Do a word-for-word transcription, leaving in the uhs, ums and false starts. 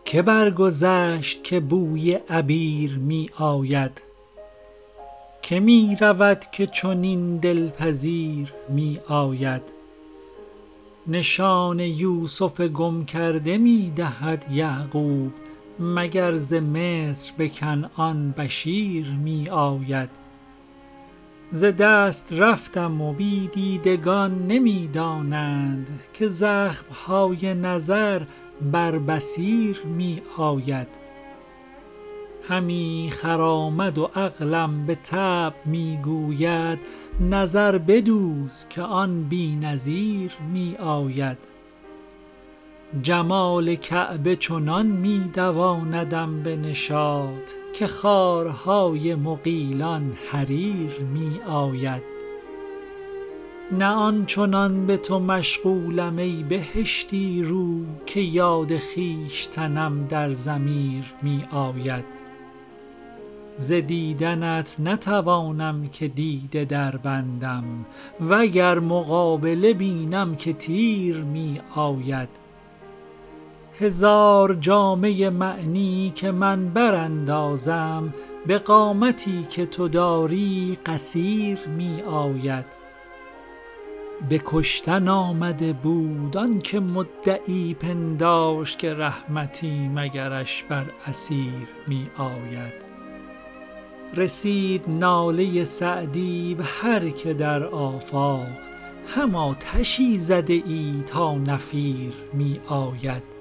که برگذشت که بوی عبیر می آید؟ که می رود که چنین دلپذیر می آید؟ نشان یوسف گم کرده می دهد یعقوب، مگر ز مصر به کنعان بشیر می آید؟ ز دست رفتم و بی دیدگان نمی دانند، که زخمهای نظر بر بصیر می آید. همی خرامد و عقلم به طبع می گوید، نظر بدوز که آن بی نظیر می آید. جمال کعبه چنان می دواندم به نشاط، که خارهای مغیلان حریر می آید. نه آن چنان به تو مشغولم ای بهشتی رو، که یاد خویشتنم در ضمیر می آید. ز دیدنت نتوانم که دیده در بندم، وگر مقابله بینم که تیر می آید. هزار جامه معنی که من براندازم، به قامتی که تو داری قصیر می آید. به کشتن آمده بود آن که مدعی پنداشت، که رحمتی مگرش بر اسیر می آید. رسید ناله سعدی به هر که در آفاق، هم آتشی زده ای تا نفیر می آید.